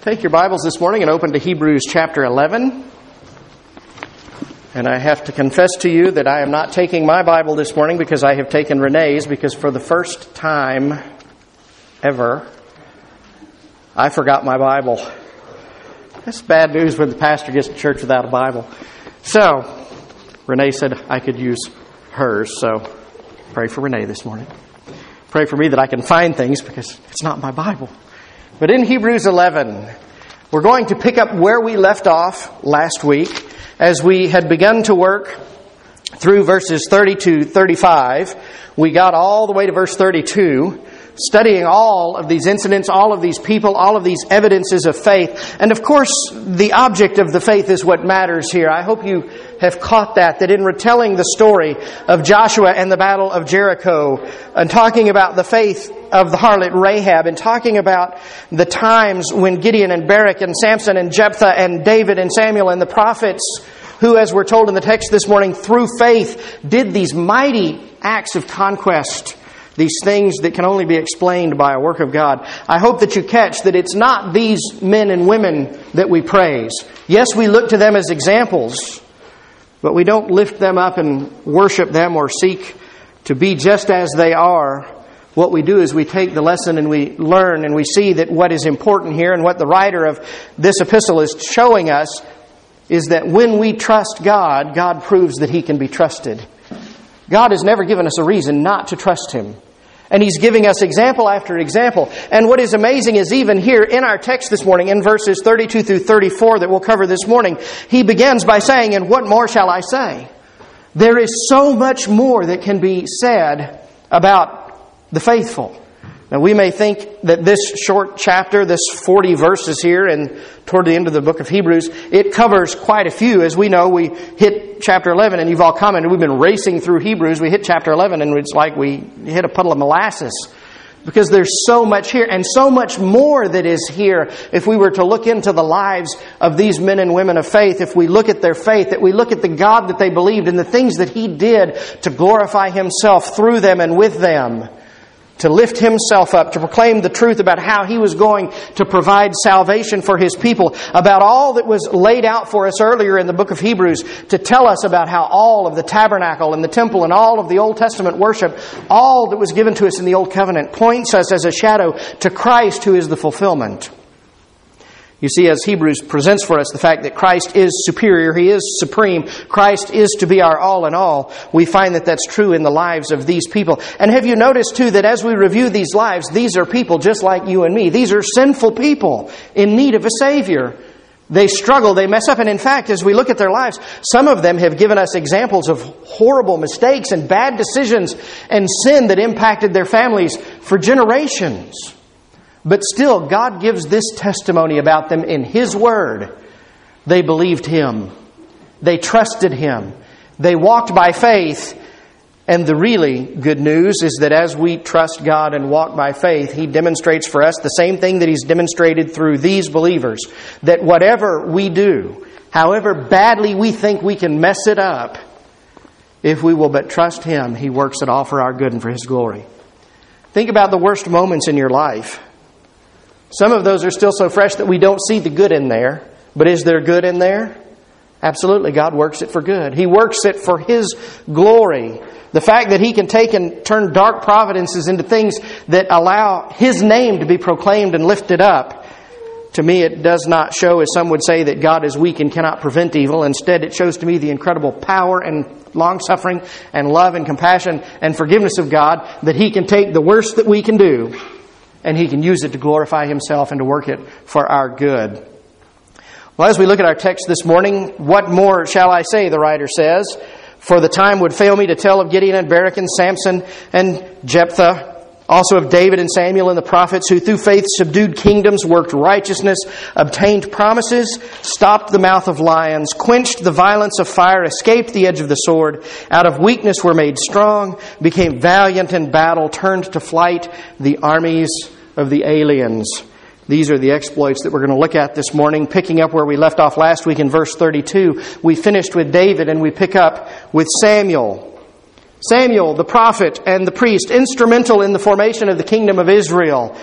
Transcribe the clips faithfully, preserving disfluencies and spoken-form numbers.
Take your Bibles this morning and open to Hebrews chapter eleven. And I have to confess to you that I am not taking my Bible this morning because I have taken Renee's, because for the first time ever, I forgot my Bible. That's bad news when the pastor gets to church without a Bible. So, Renee said I could use hers, so pray for Renee this morning. Pray for me that I can find things because it's not my Bible. But in Hebrews eleven, we're going to pick up where we left off last week as we had begun to work through verses thirty to thirty-five. We got all the way to verse thirty-two, studying all of these incidents, all of these people, all of these evidences of faith. And of course, the object of the faith is what matters here. I hope you have caught that, that in retelling the story of Joshua and the battle of Jericho, and talking about the faith of the harlot Rahab, and talking about the times when Gideon and Barak and Samson and Jephthah and David and Samuel and the prophets, who, as we're told in the text this morning, through faith did these mighty acts of conquest, these things that can only be explained by a work of God. I hope that you catch that it's not these men and women that we praise. Yes, we look to them as examples, but we don't lift them up and worship them or seek to be just as they are. What we do is we take the lesson and we learn, and we see that what is important here, and what the writer of this epistle is showing us, is that when we trust God, God proves that He can be trusted. God has never given us a reason not to trust Him. And He's giving us example after example. And what is amazing is even here in our text this morning, in verses thirty-two through thirty-four that we'll cover this morning, he begins by saying, "And what more shall I say?" There is so much more that can be said about the faithful. Now, we may think that this short chapter, this forty verses here, and toward the end of the book of Hebrews, it covers quite a few. As we know, we hit chapter eleven, and you've all commented, we've been racing through Hebrews. We hit chapter eleven, and it's like we hit a puddle of molasses, because there's so much here, and so much more that is here. If we were to look into the lives of these men and women of faith, if we look at their faith, that we look at the God that they believed and the things that He did to glorify Himself through them and with them, to lift Himself up, to proclaim the truth about how He was going to provide salvation for His people, about all that was laid out for us earlier in the book of Hebrews, to tell us about how all of the tabernacle and the temple and all of the Old Testament worship, all that was given to us in the Old Covenant, points us as a shadow to Christ, who is the fulfillment. You see, as Hebrews presents for us the fact that Christ is superior, He is supreme, Christ is to be our all in all, we find that that's true in the lives of these people. And have you noticed too that as we review these lives, these are people just like you and me. These are sinful people in need of a Savior. They struggle, they mess up, and in fact, as we look at their lives, some of them have given us examples of horrible mistakes and bad decisions and sin that impacted their families for generations. But still, God gives this testimony about them in His Word. They believed Him. They trusted Him. They walked by faith. And the really good news is that as we trust God and walk by faith, He demonstrates for us the same thing that He's demonstrated through these believers. That whatever we do, however badly we think we can mess it up, if we will but trust Him, He works it all for our good and for His glory. Think about the worst moments in your life. Some of those are still so fresh that we don't see the good in there. But is there good in there? Absolutely. God works it for good. He works it for His glory. The fact that He can take and turn dark providences into things that allow His name to be proclaimed and lifted up. To me, it does not show, as some would say, that God is weak and cannot prevent evil. Instead, it shows to me the incredible power and long-suffering and love and compassion and forgiveness of God, that He can take the worst that we can do and He can use it to glorify Himself and to work it for our good. Well, as we look at our text this morning, what more shall I say, the writer says, for the time would fail me to tell of Gideon and Barak and Samson and Jephthah, also of David and Samuel and the prophets, who through faith subdued kingdoms, worked righteousness, obtained promises, stopped the mouth of lions, quenched the violence of fire, escaped the edge of the sword, out of weakness were made strong, became valiant in battle, turned to flight the armies of the aliens. These are the exploits that we're going to look at this morning, picking up where we left off last week in verse thirty-two. We finished with David and we pick up with Samuel. Samuel, the prophet and the priest, instrumental in the formation of the kingdom of Israel.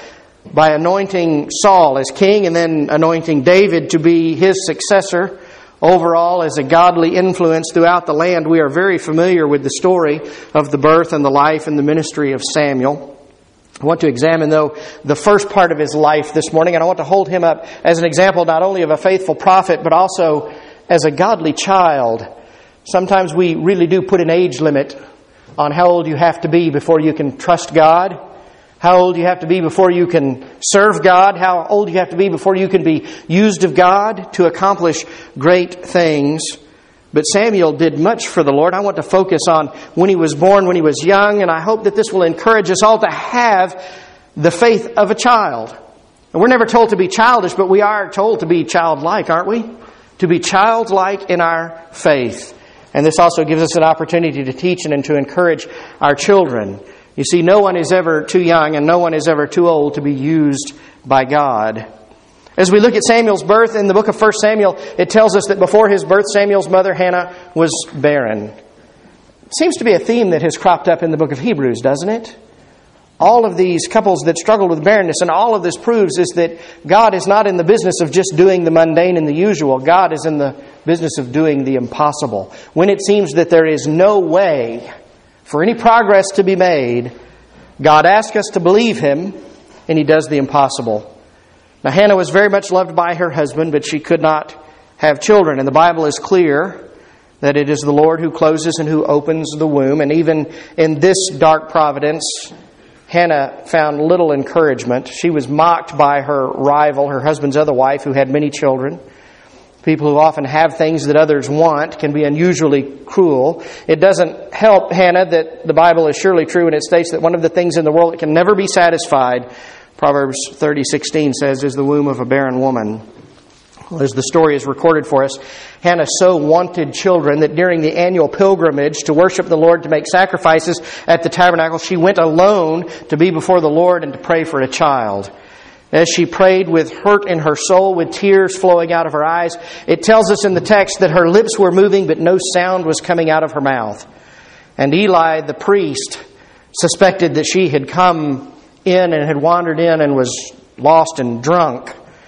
by anointing Saul as king and then anointing David to be his successor overall as a godly influence throughout the land. We are very familiar with the story of the birth and the life and the ministry of Samuel. I want to examine, though, the first part of his life this morning, and I want to hold him up as an example not only of a faithful prophet, but also as a godly child. Sometimes we really do put an age limit on how old you have to be before you can trust God, how old you have to be before you can serve God, how old you have to be before you can be used of God to accomplish great things. But Samuel did much for the Lord. I want to focus on when he was born, when he was young, and I hope that this will encourage us all to have the faith of a child. And we're never told to be childish, but we are told to be childlike, aren't we? To be childlike in our faith. And this also gives us an opportunity to teach and to encourage our children. You see, no one is ever too young and no one is ever too old to be used by God. As we look at Samuel's birth in the book of First Samuel, it tells us that before his birth, Samuel's mother, Hannah, was barren. It seems to be a theme that has cropped up in the book of Hebrews, doesn't it? All of these couples that struggled with barrenness, and all of this proves is that God is not in the business of just doing the mundane and the usual. God is in the business of doing the impossible. When it seems that there is no way for any progress to be made, God asks us to believe Him, and He does the impossible. Now, Hannah was very much loved by her husband, but she could not have children. And the Bible is clear that it is the Lord who closes and who opens the womb. And even in this dark providence, Hannah found little encouragement. She was mocked by her rival, her husband's other wife, who had many children. People who often have things that others want can be unusually cruel. It doesn't help Hannah that the Bible is surely true, and it states that one of the things in the world that can never be satisfied, Proverbs thirty sixteen says, is the womb of a barren woman. Well, as the story is recorded for us, Hannah so wanted children that during the annual pilgrimage to worship the Lord, to make sacrifices at the tabernacle, she went alone to be before the Lord and to pray for a child. As she prayed with hurt in her soul, with tears flowing out of her eyes, it tells us in the text that her lips were moving, but no sound was coming out of her mouth. And Eli, the priest, suspected that she had come in and had wandered in and was lost and drunk.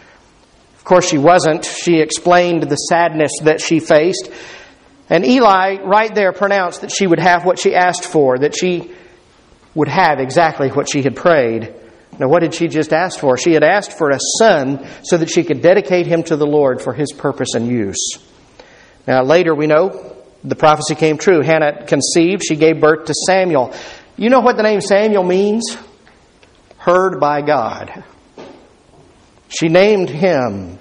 Of course, she wasn't. She explained the sadness that she faced. And Eli, right there, pronounced that she would have what she asked for, that she would have exactly what she had prayed. Now, what did she just ask for? She had asked for a son so that she could dedicate him to the Lord for His purpose and use. Now, later we know the prophecy came true. Hannah conceived. She gave birth to Samuel. You know what the name Samuel means? Heard by God. She named him,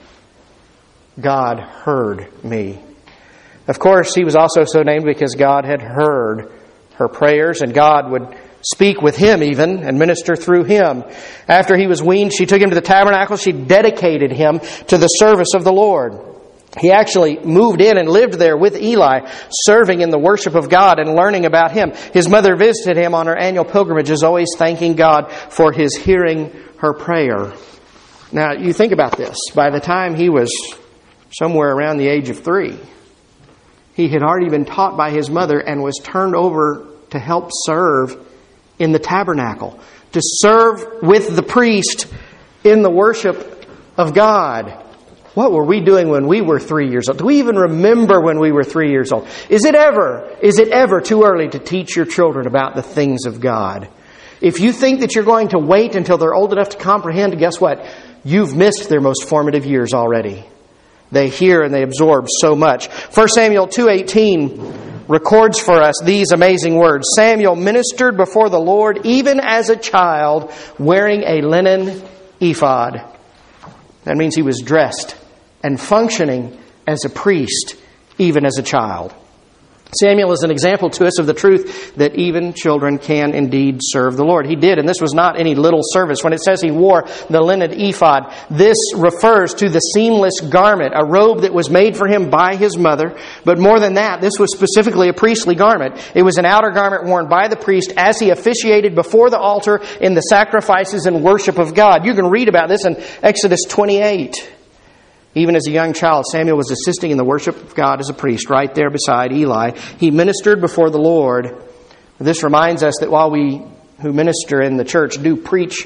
God heard me. Of course, he was also so named because God had heard her prayers, and God would speak with him even and minister through him. After he was weaned, she took him to the tabernacle. She dedicated him to the service of the Lord. He actually moved in and lived there with Eli, serving in the worship of God and learning about Him. His mother visited him on her annual pilgrimages, always thanking God for His hearing her prayer. Now, you think about this. By the time he was somewhere around the age of three, he had already been taught by his mother and was turned over to help serve in the tabernacle, to serve with the priest in the worship of God. What were we doing when we were three years old? Do we even remember when we were three years old? Is it ever, is it ever too early to teach your children about the things of God? If you think that you're going to wait until they're old enough to comprehend, guess what? You've missed their most formative years already. They hear and they absorb so much. First Samuel two eighteen records for us these amazing words. Samuel ministered before the Lord even as a child, wearing a linen ephod. That means he was dressed and functioning as a priest, even as a child. Samuel is an example to us of the truth that even children can indeed serve the Lord. He did, and this was not any little service. When it says he wore the linen ephod, this refers to the seamless garment, a robe that was made for him by his mother. But more than that, this was specifically a priestly garment. It was an outer garment worn by the priest as he officiated before the altar in the sacrifices and worship of God. You can read about this in Exodus twenty-eight. Even as a young child, Samuel was assisting in the worship of God as a priest right there beside Eli. He ministered before the Lord. This reminds us that while we who minister in the church do preach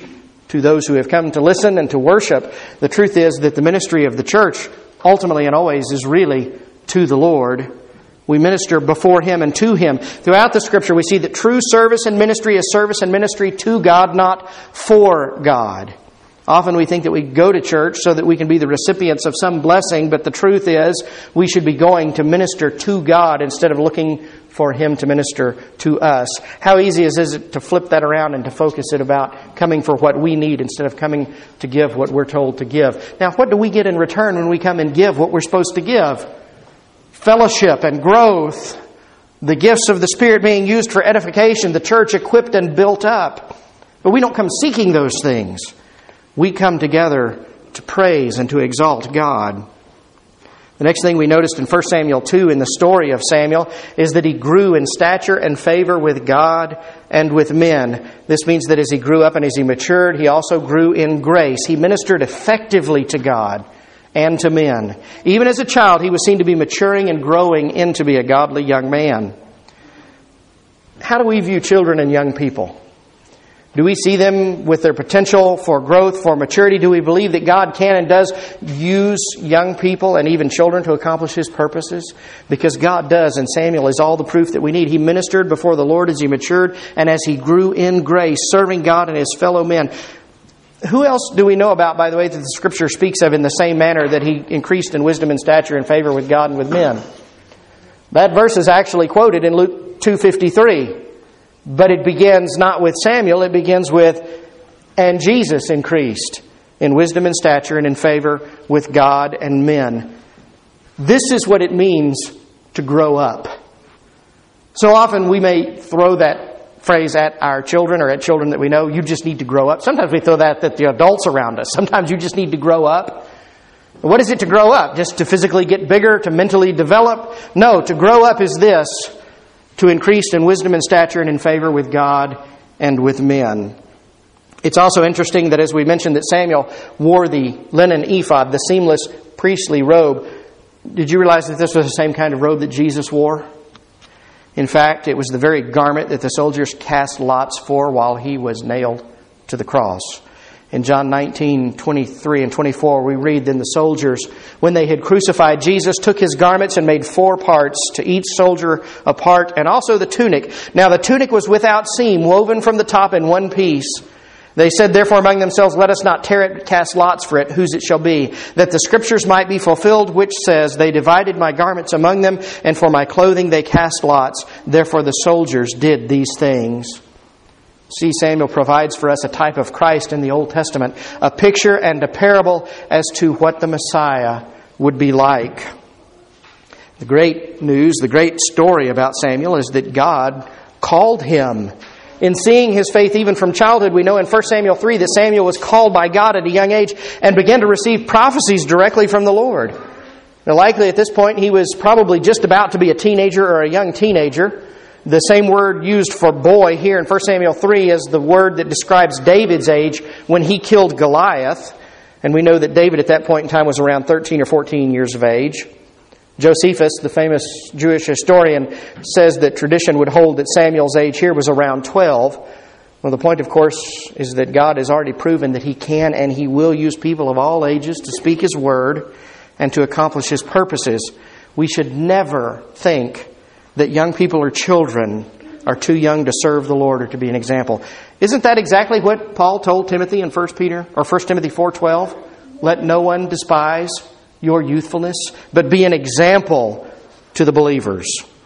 to those who have come to listen and to worship. The truth is that the ministry of the church, ultimately and always, is really to the Lord. We minister before Him and to Him. Throughout the Scripture, we see that true service and ministry is service and ministry to God, not for God. Often we think that we go to church so that we can be the recipients of some blessing, but the truth is we should be going to minister to God instead of looking for Him to minister to us. How easy is it to flip that around and to focus it about coming for what we need instead of coming to give what we're told to give. Now, what do we get in return when we come and give what we're supposed to give? Fellowship and growth, the gifts of the Spirit being used for edification, the church equipped and built up. But we don't come seeking those things. We come together to praise and to exalt God. The next thing we noticed in First Samuel two in the story of Samuel is that he grew in stature and favor with God and with men. This means that as he grew up and as he matured, he also grew in grace. He ministered effectively to God and to men. Even as a child, he was seen to be maturing and growing into be a godly young man. How do we view children and young people? Do we see them with their potential for growth, for maturity? Do we believe that God can and does use young people and even children to accomplish His purposes? Because God does, and Samuel is all the proof that we need. He ministered before the Lord as he matured and as he grew in grace, serving God and his fellow men. Who else do we know about, by the way, that the Scripture speaks of in the same manner that he increased in wisdom and stature and favor with God and with men? That verse is actually quoted in Luke two fifty-three. But it begins not with Samuel, it begins with, and Jesus increased in wisdom and stature and in favor with God and men. This is what it means to grow up. So often we may throw that phrase at our children or at children that we know, you just need to grow up. Sometimes we throw that at the adults around us. Sometimes you just need to grow up. What is it to grow up? Just to physically get bigger, to mentally develop? No, to grow up is this: to increase in wisdom and stature and in favor with God and with men. It's also interesting that as we mentioned that Samuel wore the linen ephod, the seamless priestly robe. Did you realize that this was the same kind of robe that Jesus wore? In fact, it was the very garment that the soldiers cast lots for while he was nailed to the cross. In John nineteen, twenty-three and twenty-four, we read, "Then the soldiers, when they had crucified Jesus, took his garments and made four parts, to each soldier a part, and also the tunic. Now the tunic was without seam, woven from the top in one piece. They said, therefore, among themselves, let us not tear it, but cast lots for it, whose it shall be, that the Scriptures might be fulfilled, which says, they divided my garments among them, and for my clothing they cast lots. Therefore the soldiers did these things." See, Samuel provides for us a type of Christ in the Old Testament, a picture and a parable as to what the Messiah would be like. The great news, the great story about Samuel is that God called him. In seeing his faith even from childhood, we know in First Samuel three that Samuel was called by God at a young age and began to receive prophecies directly from the Lord. Now, likely at this point he was probably just about to be a teenager or a young teenager. The same word used for boy here in First Samuel three is the word that describes David's age when he killed Goliath. And we know that David at that point in time was around thirteen or fourteen years of age. Josephus, the famous Jewish historian, says that tradition would hold that Samuel's age here was around twelve. Well, the point, of course, is that God has already proven that He can and He will use people of all ages to speak His word and to accomplish His purposes. We should never think that young people or children are too young to serve the Lord or to be an example. Isn't that exactly what Paul told Timothy in First Peter or First Timothy four twelve? Let no one despise your youthfulness, but be an example to the believers.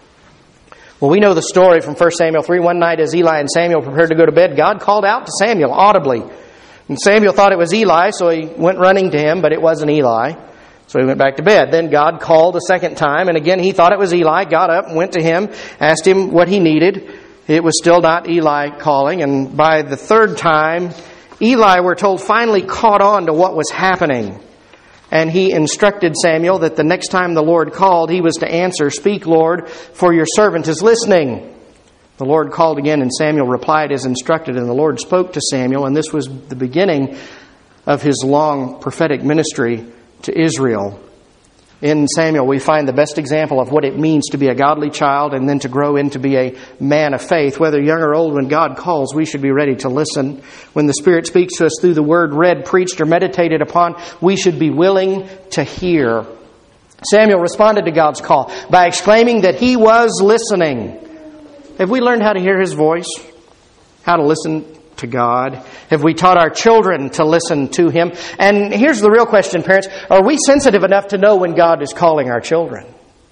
Well, we know the story from First Samuel three. One night as Eli and Samuel prepared to go to bed, God called out to Samuel audibly. And Samuel thought it was Eli, so he went running to him, but it wasn't Eli. So he went back to bed. Then God called a second time, and again he thought it was Eli, got up, went to him, asked him what he needed. It was still not Eli calling, and by the third time, Eli, we're told, finally caught on to what was happening. And he instructed Samuel that the next time the Lord called, he was to answer, "Speak, Lord, for your servant is listening." The Lord called again, and Samuel replied as instructed, and the Lord spoke to Samuel, and this was the beginning of his long prophetic ministry to Israel. In Samuel, we find the best example of what it means to be a godly child and then to grow into be a man of faith. Whether young or old, when God calls, we should be ready to listen. When the Spirit speaks to us through the Word read, preached, or meditated upon, we should be willing to hear. Samuel responded to God's call by exclaiming that he was listening. Have we learned how to hear His voice? How to listen to God? Have we taught our children to listen to Him? And here's the real question, parents. Are we sensitive enough to know when God is calling our children?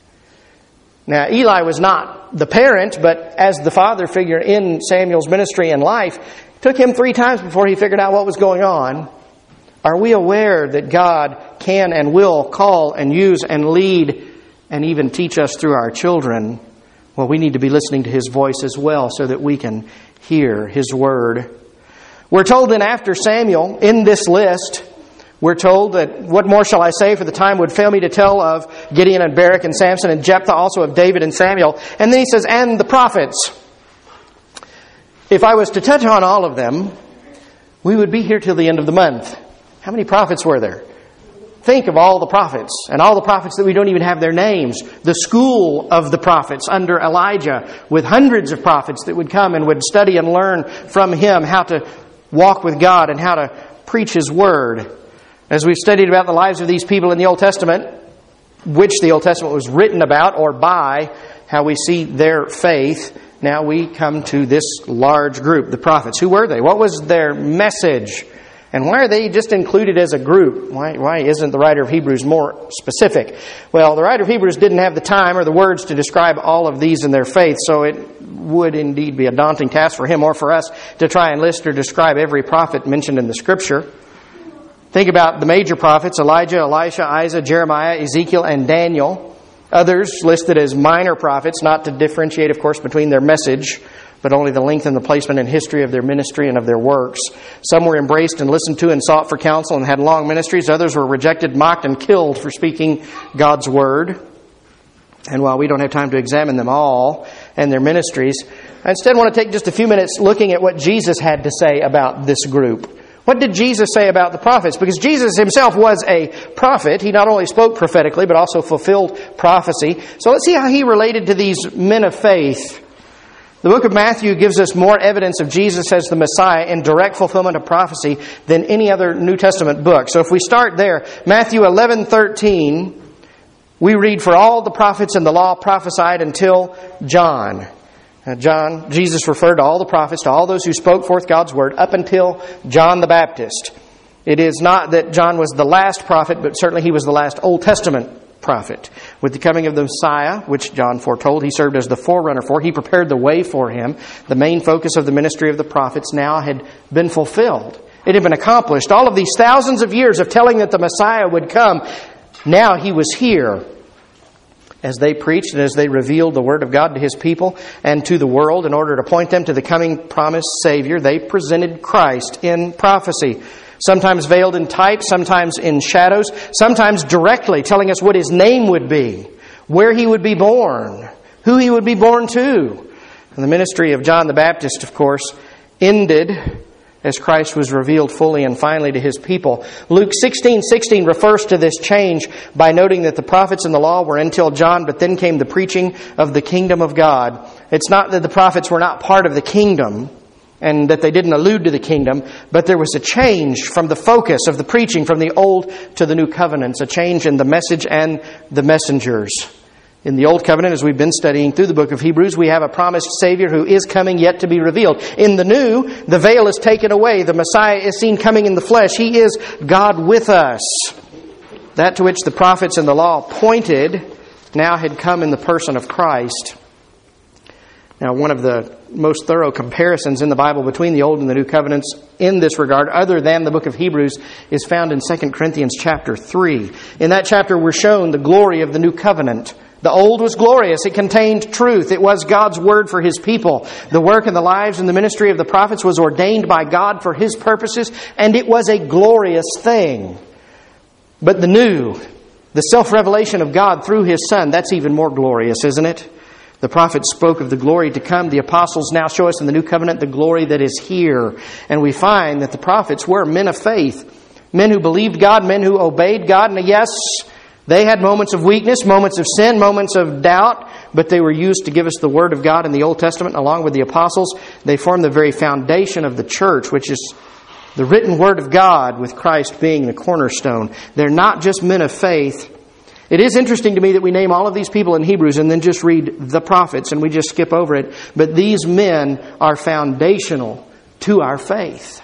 Now, Eli was not the parent, but as the father figure in Samuel's ministry and life, it took him three times before he figured out what was going on. Are we aware that God can and will call and use and lead and even teach us through our children? Well, we need to be listening to His voice as well so that we can hear His Word. We're told then after Samuel, in this list, we're told that, what more shall I say, for the time would fail me to tell of Gideon and Barak and Samson and Jephthah, also of David and Samuel. And then he says, and the prophets. If I was to touch on all of them, we would be here till the end of the month. How many prophets were there? Think of all the prophets, and all the prophets that we don't even have their names. The school of the prophets under Elijah, with hundreds of prophets that would come and would study and learn from him how to walk with God and how to preach His Word. As we've studied about the lives of these people in the Old Testament, which the Old Testament was written about or by, how we see their faith, now we come to this large group, the prophets. Who were they? What was their message? And why are they just included as a group? Why, why isn't the writer of Hebrews more specific? Well, the writer of Hebrews didn't have the time or the words to describe all of these in their faith, so it would indeed be a daunting task for him or for us to try and list or describe every prophet mentioned in the Scripture. Think about the major prophets, Elijah, Elisha, Isaiah, Jeremiah, Ezekiel, and Daniel. Others listed as minor prophets, not to differentiate, of course, between their message, but only the length and the placement and history of their ministry and of their works. Some were embraced and listened to and sought for counsel and had long ministries. Others were rejected, mocked, and killed for speaking God's Word. And while we don't have time to examine them all and their ministries, I instead want to take just a few minutes looking at what Jesus had to say about this group. What did Jesus say about the prophets? Because Jesus Himself was a prophet. He not only spoke prophetically, but also fulfilled prophecy. So let's see how He related to these men of faith. The book of Matthew gives us more evidence of Jesus as the Messiah in direct fulfillment of prophecy than any other New Testament book. So if we start there, Matthew eleven thirteen, we read, for all the prophets and the law prophesied until John. Now, John, Jesus referred to all the prophets, to all those who spoke forth God's Word, up until John the Baptist. It is not that John was the last prophet, but certainly he was the last Old Testament prophet. With the coming of the Messiah, which John foretold, he served as the forerunner for. He prepared the way for him. The main focus of the ministry of the prophets now had been fulfilled. It had been accomplished. All of these thousands of years of telling that the Messiah would come, now He was here. As they preached and as they revealed the Word of God to His people and to the world in order to point them to the coming promised Savior, they presented Christ in prophecy. Sometimes veiled in type, sometimes in shadows, sometimes directly telling us what His name would be, where He would be born, who He would be born to. And the ministry of John the Baptist, of course, ended as Christ was revealed fully and finally to His people. Luke sixteen sixteen refers to this change by noting that the prophets and the law were until John, but then came the preaching of the kingdom of God. It's not that the prophets were not part of the kingdom, and that they didn't allude to the kingdom, but there was a change from the focus of the preaching from the Old to the New Covenants, a change in the message and the messengers. In the Old Covenant, as we've been studying through the book of Hebrews, we have a promised Savior who is coming yet to be revealed. In the New, the veil is taken away. The Messiah is seen coming in the flesh. He is God with us. That to which the prophets and the law pointed now had come in the person of Christ. Now, one of the most thorough comparisons in the Bible between the Old and the New Covenants in this regard, other than the book of Hebrews, is found in Second Corinthians chapter three. In that chapter, we're shown the glory of the New Covenant. The Old was glorious. It contained truth. It was God's Word for His people. The work and the lives and the ministry of the prophets was ordained by God for His purposes, and it was a glorious thing. But the New, the self-revelation of God through His Son, that's even more glorious, isn't it? The prophets spoke of the glory to come. The apostles now show us in the New Covenant the glory that is here. And we find that the prophets were men of faith, men who believed God, men who obeyed God. And yes, They had moments of weakness, moments of sin, moments of doubt, but they were used to give us the Word of God in the Old Testament along with the apostles. They formed the very foundation of the church, which is the written Word of God with Christ being the cornerstone. They're not just men of faith. It is interesting to me that we name all of these people in Hebrews and then just read the prophets and we just skip over it. But these men are foundational to our faith.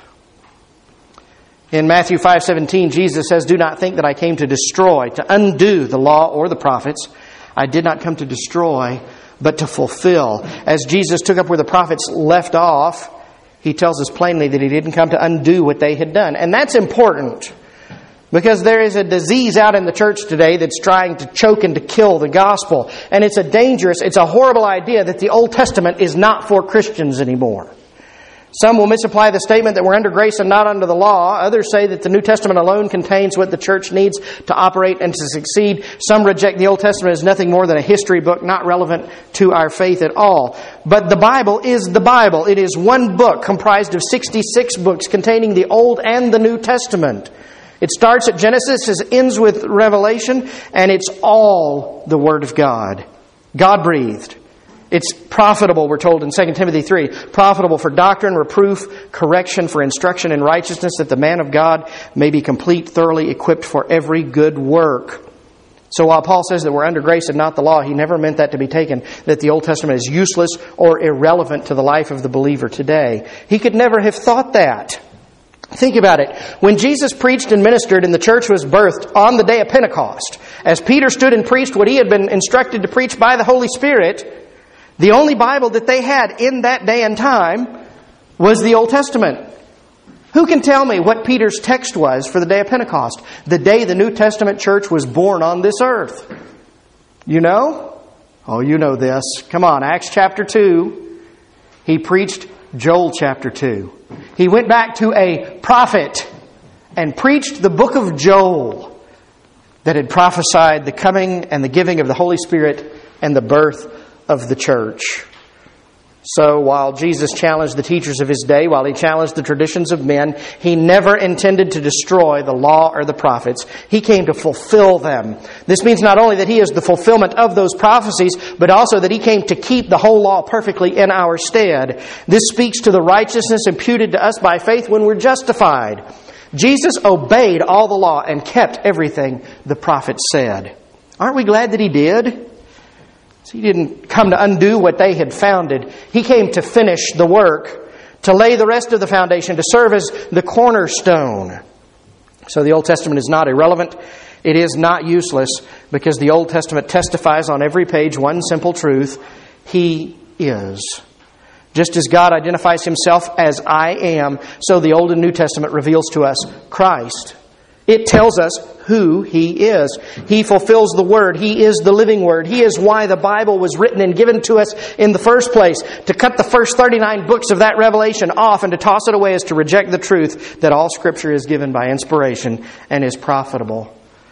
In Matthew five seventeen, Jesus says, "Do not think that I came to destroy, to undo the law or the prophets. I did not come to destroy, but to fulfill." As Jesus took up where the prophets left off, He tells us plainly that He didn't come to undo what they had done. And that's important. Because there is a disease out in the church today that's trying to choke and to kill the gospel. And it's a dangerous, it's a horrible idea that the Old Testament is not for Christians anymore. Some will misapply the statement that we're under grace and not under the law. Others say that the New Testament alone contains what the church needs to operate and to succeed. Some reject the Old Testament as nothing more than a history book, not relevant to our faith at all. But the Bible is the Bible. It is one book comprised of sixty-six books containing the Old and the New Testament. It starts at Genesis, it ends with Revelation, and it's all the Word of God. God-breathed. It's profitable, we're told in Second Timothy three. Profitable for doctrine, reproof, correction, for instruction in righteousness, that the man of God may be complete, thoroughly equipped for every good work. So while Paul says that we're under grace and not the law, he never meant that to be taken, that the Old Testament is useless or irrelevant to the life of the believer today. He could never have thought that. Think about it. When Jesus preached and ministered and the church was birthed on the day of Pentecost, as Peter stood and preached what he had been instructed to preach by the Holy Spirit, the only Bible that they had in that day and time was the Old Testament. Who can tell me what Peter's text was for the day of Pentecost? The day the New Testament church was born on this earth. You know? Oh, you know this. Come on, Acts chapter two. He preached Joel chapter two. He went back to a prophet and preached the book of Joel that had prophesied the coming and the giving of the Holy Spirit and the birth of the church. So while Jesus challenged the teachers of His day, while He challenged the traditions of men, He never intended to destroy the law or the prophets. He came to fulfill them. This means not only that He is the fulfillment of those prophecies, but also that He came to keep the whole law perfectly in our stead. This speaks to the righteousness imputed to us by faith when we're justified. Jesus obeyed all the law and kept everything the prophets said. Aren't we glad that He did? He didn't come to undo what they had founded. He came to finish the work, to lay the rest of the foundation, to serve as the cornerstone. So the Old Testament is not irrelevant. It is not useless, because the Old Testament testifies on every page one simple truth: He is. Just as God identifies Himself as I am, so the Old and New Testament reveals to us Christ. It tells us who He is. He fulfills the Word. He is the living Word. He is why the Bible was written and given to us in the first place. To cut the first thirty-nine books of that revelation off and to toss it away is to reject the truth that all Scripture is given by inspiration and is profitable.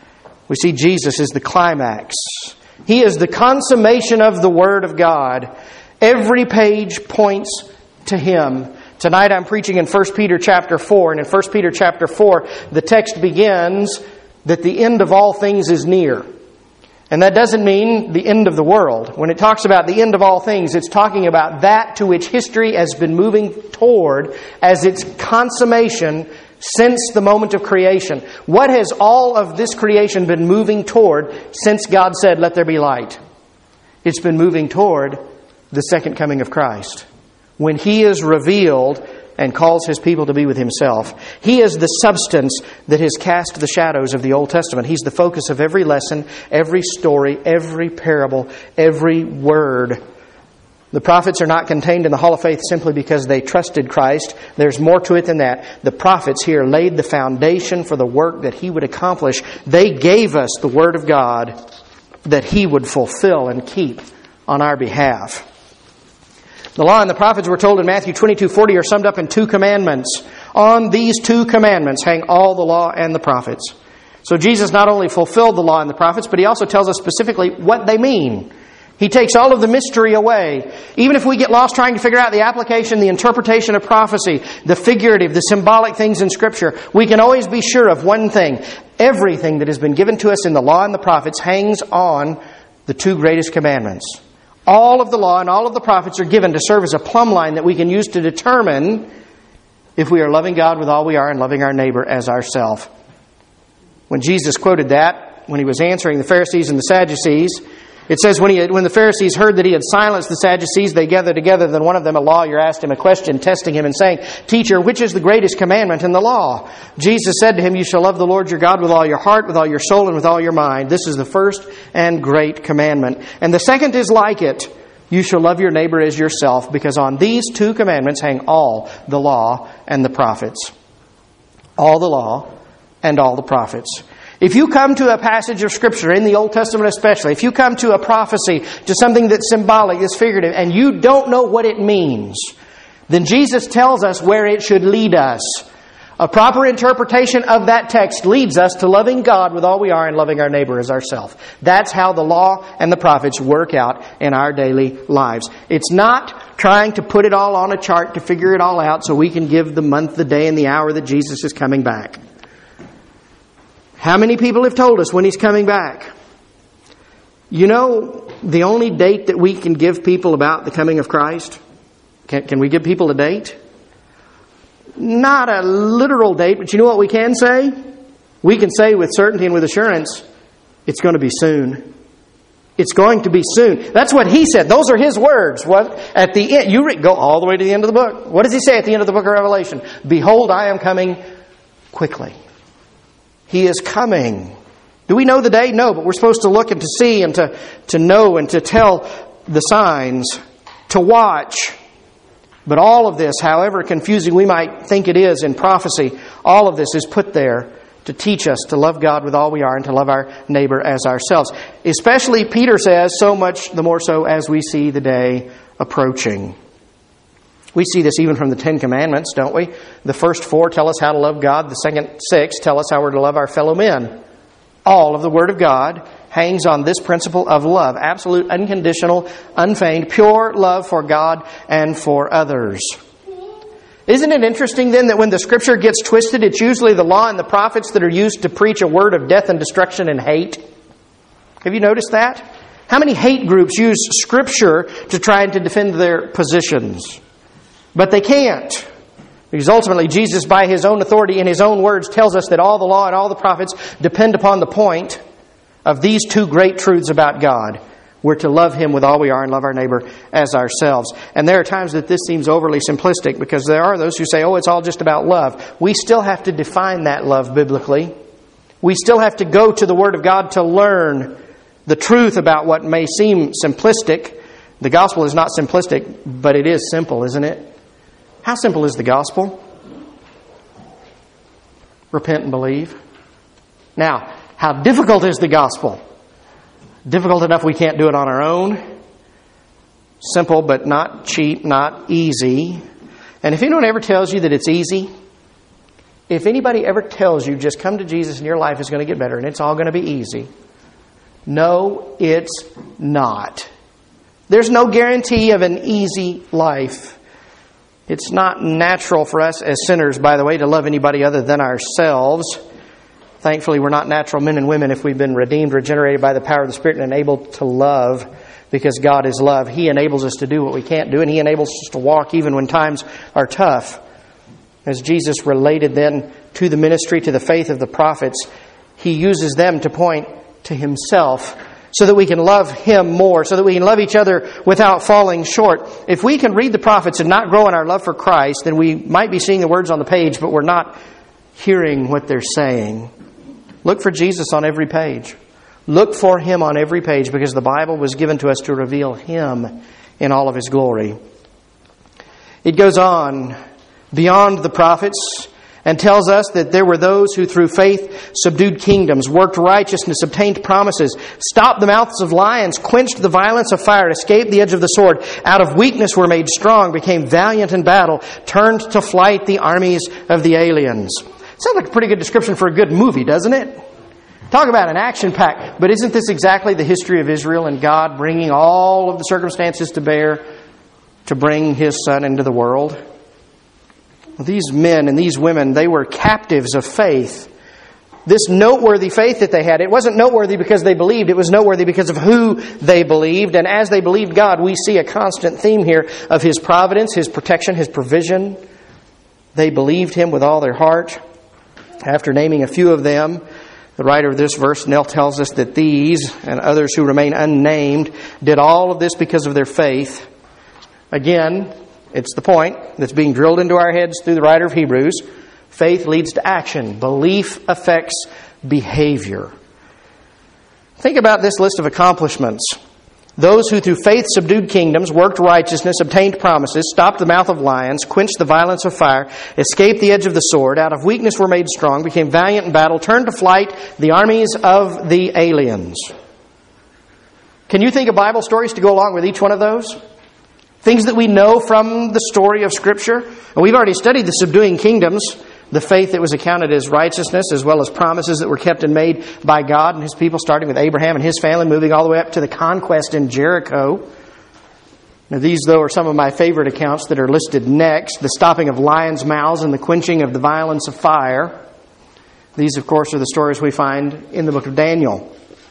We see Jesus is the climax. He is the consummation of the Word of God. Every page points to Him. Tonight I'm preaching in First Peter chapter four, and in First Peter chapter four, the text begins that the end of all things is near. And that doesn't mean the end of the world. When it talks about the end of all things, it's talking about that to which history has been moving toward as its consummation since the moment of creation. What has all of this creation been moving toward since God said, "Let there be light"? It's been moving toward the second coming of Christ, when He is revealed and calls His people to be with Himself. He is the substance that has cast the shadows of the Old Testament. He's the focus of every lesson, every story, every parable, every word. The prophets are not contained in the Hall of Faith simply because they trusted Christ. There's more to it than that. The prophets here laid the foundation for the work that He would accomplish. They gave us the Word of God that He would fulfill and keep on our behalf. The law and the prophets, we're told in Matthew twenty-two forty, are summed up in two commandments. On these two commandments hang all the law and the prophets. So Jesus not only fulfilled the law and the prophets, but He also tells us specifically what they mean. He takes all of the mystery away. Even if we get lost trying to figure out the application, the interpretation of prophecy, the figurative, the symbolic things in Scripture, we can always be sure of one thing. Everything that has been given to us in the law and the prophets hangs on the two greatest commandments. All of the law and all of the prophets are given to serve as a plumb line that we can use to determine if we are loving God with all we are and loving our neighbor as ourselves. When Jesus quoted that, when He was answering the Pharisees and the Sadducees, it says, when, he had, when the Pharisees heard that He had silenced the Sadducees, they gathered together. Then one of them, a lawyer, asked Him a question, testing Him and saying, Teacher, which is the greatest commandment in the law? Jesus said to him, You shall love the Lord your God with all your heart, with all your soul, and with all your mind. This is the first and great commandment. And the second is like it. You shall love your neighbor as yourself, because on these two commandments hang all the law and the prophets. All the law and all the prophets. If you come to a passage of Scripture, in the Old Testament especially, if you come to a prophecy, to something that's symbolic, that's figurative, and you don't know what it means, then Jesus tells us where it should lead us. A proper interpretation of that text leads us to loving God with all we are and loving our neighbor as ourselves. That's how the law and the prophets work out in our daily lives. It's not trying to put it all on a chart to figure it all out so we can give the month, the day, and the hour that Jesus is coming back. How many people have told us when He's coming back? You know, the only date that we can give people about the coming of Christ? Can, can we give people a date? Not a literal date, but you know what we can say? We can say with certainty and with assurance, it's going to be soon. It's going to be soon. That's what He said. Those are His words. What at the end? You re- go all the way to the end of the book. What does He say at the end of the book of Revelation? Behold, I am coming quickly. He is coming. Do we know the day? No, but we're supposed to look and to see and to, to know and to tell the signs, to watch. But all of this, however confusing we might think it is in prophecy, all of this is put there to teach us to love God with all we are and to love our neighbor as ourselves. Especially, Peter says, so much the more so as we see the day approaching. We see this even from the Ten Commandments, don't we? The first four tell us how to love God. The second six tell us how we're to love our fellow men. All of the Word of God hangs on this principle of love. Absolute, unconditional, unfeigned, pure love for God and for others. Isn't it interesting then that when the Scripture gets twisted, it's usually the law and the prophets that are used to preach a word of death and destruction and hate? Have you noticed that? How many hate groups use Scripture to try and to defend their positions? But they can't. Because ultimately Jesus, by His own authority in His own words, tells us that all the law and all the prophets depend upon the point of these two great truths about God. We're to love Him with all we are and love our neighbor as ourselves. And there are times that this seems overly simplistic because there are those who say, oh, it's all just about love. We still have to define that love biblically. We still have to go to the Word of God to learn the truth about what may seem simplistic. The gospel is not simplistic, but it is simple, isn't it? How simple is the gospel? Repent and believe. Now, how difficult is the gospel? Difficult enough we can't do it on our own. Simple, but not cheap, not easy. And if anyone ever tells you that it's easy, if anybody ever tells you just come to Jesus and your life is going to get better and it's all going to be easy, no, it's not. There's no guarantee of an easy life. It's not natural for us as sinners, by the way, to love anybody other than ourselves. Thankfully, we're not natural men and women if we've been redeemed, regenerated by the power of the Spirit and enabled to love because God is love. He enables us to do what we can't do, and He enables us to walk even when times are tough. As Jesus related then to the ministry, to the faith of the prophets, He uses them to point to Himself so that we can love Him more, so that we can love each other without falling short. If we can read the prophets and not grow in our love for Christ, then we might be seeing the words on the page, but we're not hearing what they're saying. Look for Jesus on every page. Look for Him on every page because the Bible was given to us to reveal Him in all of His glory. It goes on beyond the prophets and tells us that there were those who through faith subdued kingdoms, worked righteousness, obtained promises, stopped the mouths of lions, quenched the violence of fire, escaped the edge of the sword, out of weakness were made strong, became valiant in battle, turned to flight the armies of the aliens. Sounds like a pretty good description for a good movie, doesn't it? Talk about an action pack. But isn't this exactly the history of Israel and God bringing all of the circumstances to bear to bring His Son into the world? These men and these women, they were captives of faith. This noteworthy faith that they had, it wasn't noteworthy because they believed. It was noteworthy because of who they believed. And as they believed God, we see a constant theme here of His providence, His protection, His provision. They believed Him with all their heart. After naming a few of them, the writer of this verse now tells us that these and others who remain unnamed did all of this because of their faith. Again, it's the point that's being drilled into our heads through the writer of Hebrews. Faith leads to action. Belief affects behavior. Think about this list of accomplishments. Those who through faith subdued kingdoms, worked righteousness, obtained promises, stopped the mouth of lions, quenched the violence of fire, escaped the edge of the sword, out of weakness were made strong, became valiant in battle, turned to flight the armies of the aliens. Can you think of Bible stories to go along with each one of those? Things that we know from the story of Scripture. And we've already studied the subduing kingdoms, the faith that was accounted as righteousness, as well as promises that were kept and made by God and His people, starting with Abraham and his family, moving all the way up to the conquest in Jericho. Now, these, though, are some of my favorite accounts that are listed next. The stopping of lions' mouths and the quenching of the violence of fire. These, of course, are the stories we find in the book of Daniel.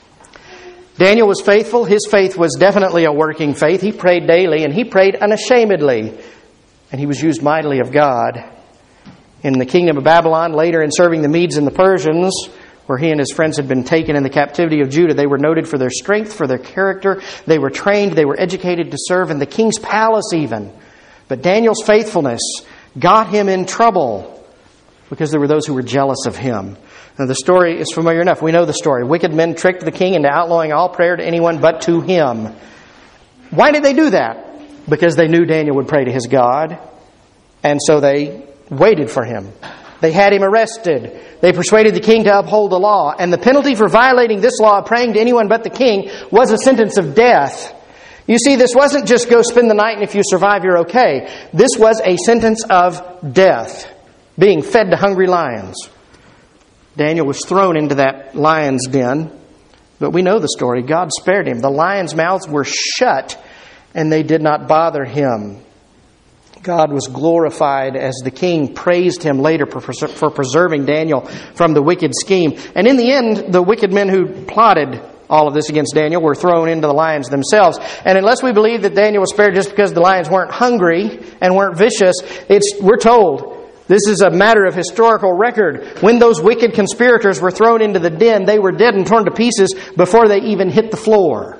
Daniel was faithful. His faith was definitely a working faith. He prayed daily, and he prayed unashamedly. And he was used mightily of God. In the kingdom of Babylon, later in serving the Medes and the Persians, where he and his friends had been taken in the captivity of Judah, they were noted for their strength, for their character. They were trained, they were educated to serve in the king's palace even. But Daniel's faithfulness got him in trouble because there were those who were jealous of him. Now, the story is familiar enough. We know the story. Wicked men tricked the king into outlawing all prayer to anyone but to him. Why did they do that? Because they knew Daniel would pray to his God. And so they waited for him. They had him arrested. They persuaded the king to uphold the law. And the penalty for violating this law, praying to anyone but the king, was a sentence of death. You see, this wasn't just go spend the night and if you survive, you're okay. This was a sentence of death, being fed to hungry lions. Daniel was thrown into that lion's den. But we know the story. God spared him. The lions' mouths were shut and they did not bother him. God was glorified as the king praised him later for preserving Daniel from the wicked scheme. And in the end, the wicked men who plotted all of this against Daniel were thrown into the lions themselves. And unless we believe that Daniel was spared just because the lions weren't hungry and weren't vicious, it's we're told this is a matter of historical record. When those wicked conspirators were thrown into the den, they were dead and torn to pieces before they even hit the floor.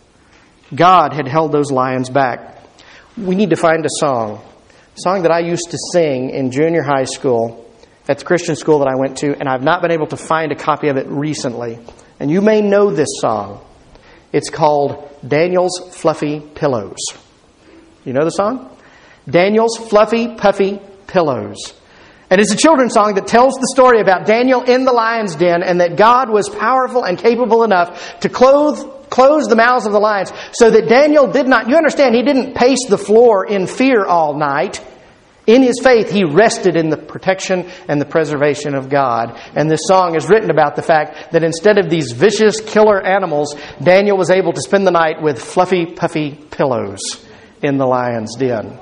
God had held those lions back. We need to find a song. A song that I used to sing in junior high school at the Christian school that I went to, and I've not been able to find a copy of it recently. And you may know this song. It's called Daniel's Fluffy Pillows. You know the song? Daniel's Fluffy Puffy Pillows. And it's a children's song that tells the story about Daniel in the lion's den and that God was powerful and capable enough to clothe close the mouths of the lions so that Daniel did not, you understand, he didn't pace the floor in fear all night. In his faith, he rested in the protection and the preservation of God. And this song is written about the fact that instead of these vicious killer animals, Daniel was able to spend the night with fluffy, puffy pillows in the lion's den.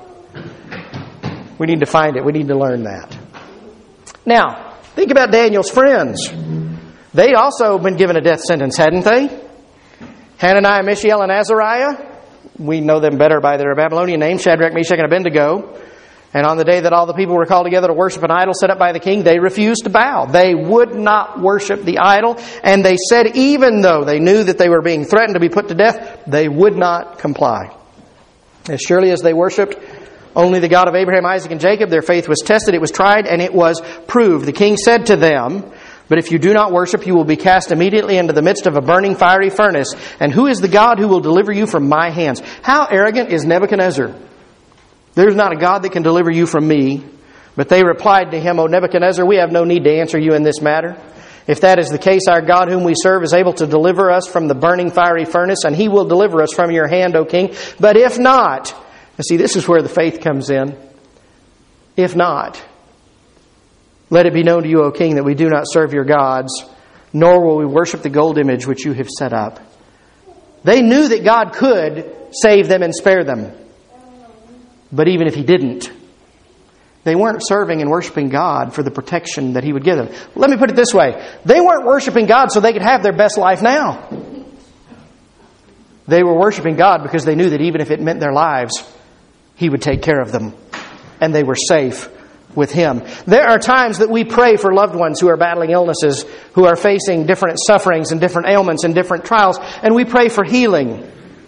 We need to find it. We need to learn that. Now, think about Daniel's friends. They'd also been given a death sentence, hadn't they? Hananiah, Mishael, and Azariah. We know them better by their Babylonian names, Shadrach, Meshach, and Abednego. And on the day that all the people were called together to worship an idol set up by the king, they refused to bow. They would not worship the idol. And they said even though they knew that they were being threatened to be put to death, they would not comply. As surely as they worshipped only the God of Abraham, Isaac, and Jacob, their faith was tested, it was tried, and it was proved. The king said to them, "But if you do not worship, you will be cast immediately into the midst of a burning fiery furnace. And who is the God who will deliver you from my hands?" How arrogant is Nebuchadnezzar? There's not a God that can deliver you from me. But they replied to him, "O Nebuchadnezzar, we have no need to answer you in this matter. If that is the case, our God whom we serve is able to deliver us from the burning fiery furnace, and he will deliver us from your hand, O king. But if not," and see, this is where the faith comes in. If not, "let it be known to you, O king, that we do not serve your gods, nor will we worship the gold image which you have set up. They knew that God could save them and spare them. But even if He didn't, they weren't serving and worshiping God for the protection that He would give them. Let me put it this way. They weren't worshiping God so they could have their best life now. They were worshiping God because they knew that even if it meant their lives, He would take care of them. And they were safe with Him. There are times that we pray for loved ones who are battling illnesses, who are facing different sufferings and different ailments and different trials, and we pray for healing.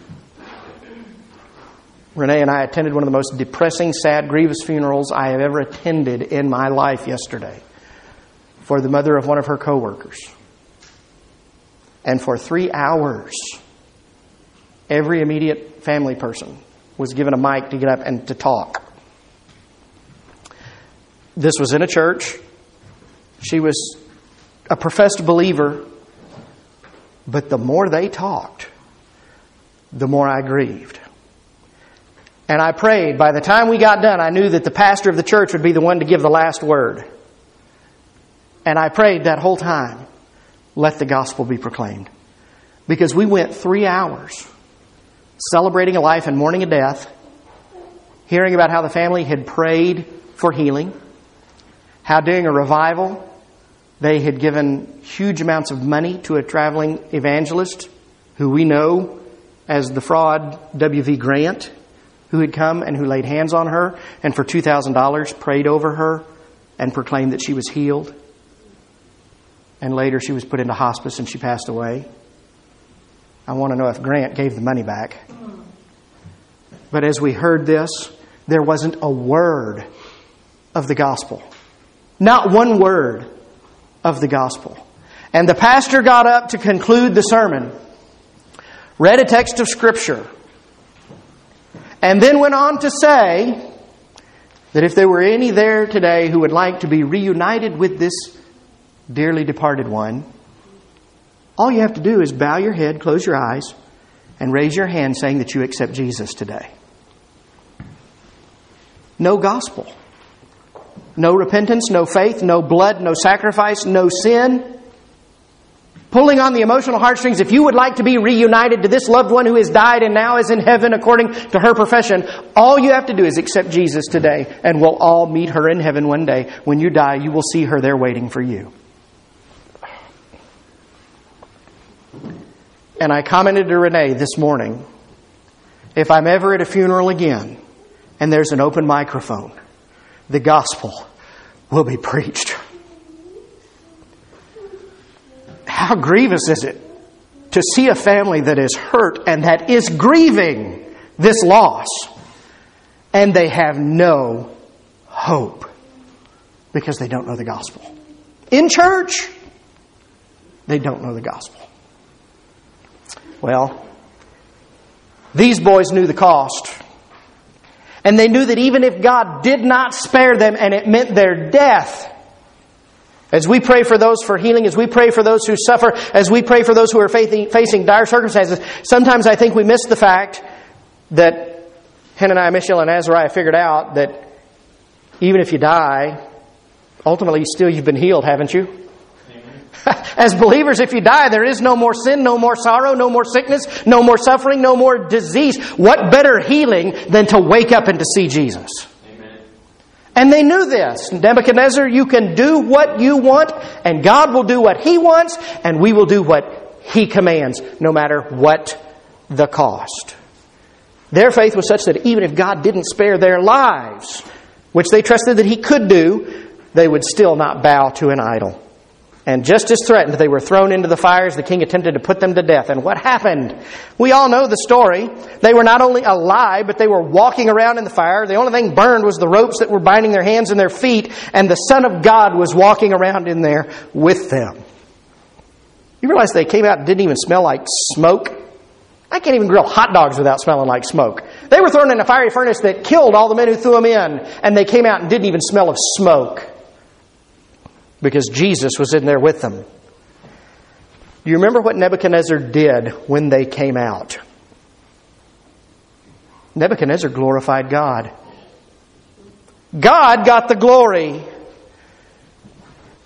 Renee and I attended one of the most depressing, sad, grievous funerals I have ever attended in my life yesterday for the mother of one of her coworkers. And for three hours, every immediate family person was given a mic to get up and to talk. This was in a church. She was a professed believer. But the more they talked, the more I grieved. And I prayed. By the time we got done, I knew that the pastor of the church would be the one to give the last word. And I prayed that whole time, let the gospel be proclaimed. Because we went three hours celebrating a life and mourning a death, hearing about how the family had prayed for healing, how during a revival they had given huge amounts of money to a traveling evangelist who we know as the fraud W V Grant, who had come and who laid hands on her and for two thousand dollars prayed over her and proclaimed that she was healed. And later she was put into hospice and she passed away. I want to know if Grant gave the money back. But as we heard this, there wasn't a word of the gospel. Not one word of the gospel. And the pastor got up to conclude the sermon, read a text of Scripture, and then went on to say that if there were any there today who would like to be reunited with this dearly departed one, all you have to do is bow your head, close your eyes, and raise your hand saying that you accept Jesus today. No gospel. No repentance, no faith, no blood, no sacrifice, no sin. Pulling on the emotional heartstrings. If you would like to be reunited to this loved one who has died and now is in heaven according to her profession, all you have to do is accept Jesus today, and we'll all meet her in heaven one day. When you die, you will see her there waiting for you. And I commented to Renee this morning, if I'm ever at a funeral again and there's an open microphone, the gospel will be preached. How grievous is it to see a family that is hurt and that is grieving this loss, and they have no hope because they don't know the gospel. In church, they don't know the gospel. Well, these boys knew the cost. And they knew that even if God did not spare them and it meant their death, as we pray for those for healing, as we pray for those who suffer, as we pray for those who are facing, facing dire circumstances, sometimes I think we miss the fact that Hananiah, Mishael, and Azariah figured out that even if you die, ultimately still you've been healed, haven't you? As believers, if you die, there is no more sin, no more sorrow, no more sickness, no more suffering, no more disease. What better healing than to wake up and to see Jesus? Amen. And they knew this. Nebuchadnezzar, you can do what you want, and God will do what He wants, and we will do what He commands, no matter what the cost. Their faith was such that even if God didn't spare their lives, which they trusted that He could do, they would still not bow to an idol. And just as threatened, they were thrown into the fires. The king attempted to put them to death. And what happened? We all know the story. They were not only alive, but they were walking around in the fire. The only thing burned was the ropes that were binding their hands and their feet. And the Son of God was walking around in there with them. You realize they came out and didn't even smell like smoke? I can't even grill hot dogs without smelling like smoke. They were thrown in a fiery furnace that killed all the men who threw them in. And they came out and didn't even smell of smoke, because Jesus was in there with them. Do you remember what Nebuchadnezzar did when they came out? Nebuchadnezzar glorified God. God got the glory.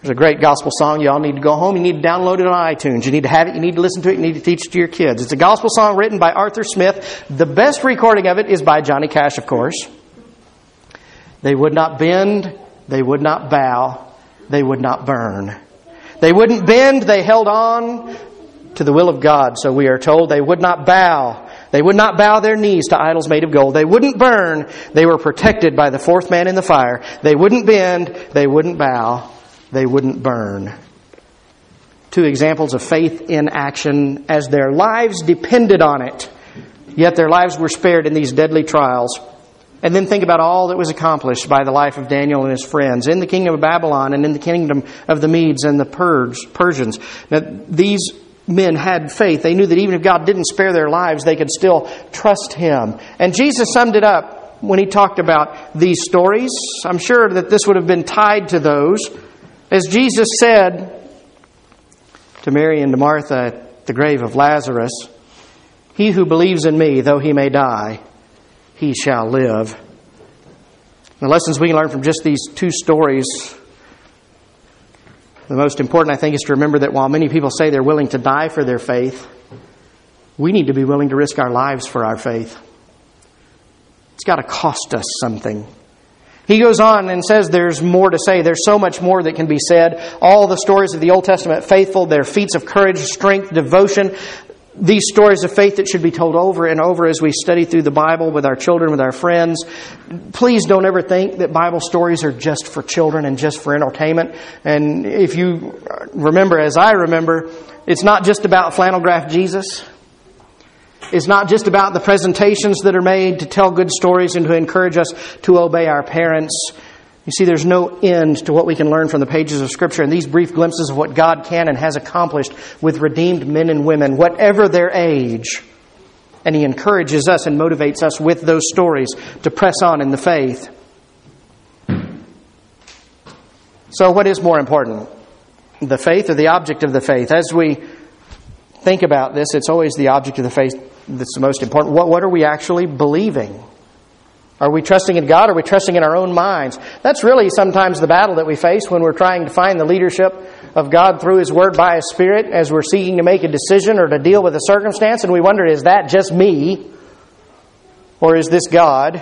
There's a great gospel song. You all need to go home. You need to download it on iTunes. You need to have it. You need to listen to it. You need to teach it to your kids. It's a gospel song written by Arthur Smith. The best recording of it is by Johnny Cash, of course. They would not bend. They would not bow. They would not burn. They wouldn't bend. They held on to the will of God, so we are told. They would not bow. They would not bow their knees to idols made of gold. They wouldn't burn. They were protected by the fourth man in the fire. They wouldn't bend. They wouldn't bow. They wouldn't burn. Two examples of faith in action as their lives depended on it. Yet their lives were spared in these deadly trials. And then think about all that was accomplished by the life of Daniel and his friends in the kingdom of Babylon and in the kingdom of the Medes and the Persians. Now, these men had faith. They knew that even if God didn't spare their lives, they could still trust Him. And Jesus summed it up when He talked about these stories. I'm sure that this would have been tied to those. As Jesus said to Mary and to Martha at the grave of Lazarus, "He who believes in me, though he may die, he shall live." The lessons we can learn from just these two stories, the most important, I think, is to remember that while many people say they're willing to die for their faith, we need to be willing to risk our lives for our faith. It's got to cost us something. He goes on and says there's more to say. There's so much more that can be said. All the stories of the Old Testament faithful, their feats of courage, strength, devotion, these stories of faith that should be told over and over as we study through the Bible with our children, with our friends. Please don't ever think that Bible stories are just for children and just for entertainment. And if you remember, as I remember, it's not just about flannel graph Jesus. It's not just about the presentations that are made to tell good stories and to encourage us to obey our parents. You see, there's no end to what we can learn from the pages of Scripture and these brief glimpses of what God can and has accomplished with redeemed men and women, whatever their age. And He encourages us and motivates us with those stories to press on in the faith. So what is more important? The faith or the object of the faith? As we think about this, it's always the object of the faith that's the most important. What, what are we actually believing? Are we trusting in God? Or are we trusting in our own minds? That's really sometimes the battle that we face when we're trying to find the leadership of God through His Word by His Spirit as we're seeking to make a decision or to deal with a circumstance. And we wonder, is that just me? Or is this God?